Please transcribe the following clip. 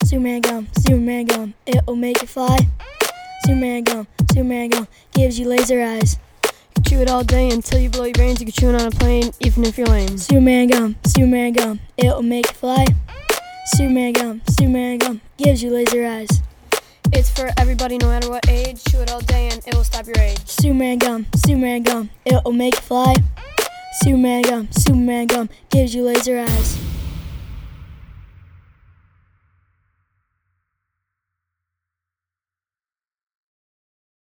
Superman gum, it'll make you fly. Superman gum, gives you laser eyes. You chew it all day until you blow your brains. You can chew it on a plane, even if you're lame. Superman gum, it'll make you fly. Superman gum, gives you laser eyes. It's for everybody, no matter what age. Chew it all day and it will stop your age. Superman gum, it'll make you fly. Superman gum, gives you laser eyes.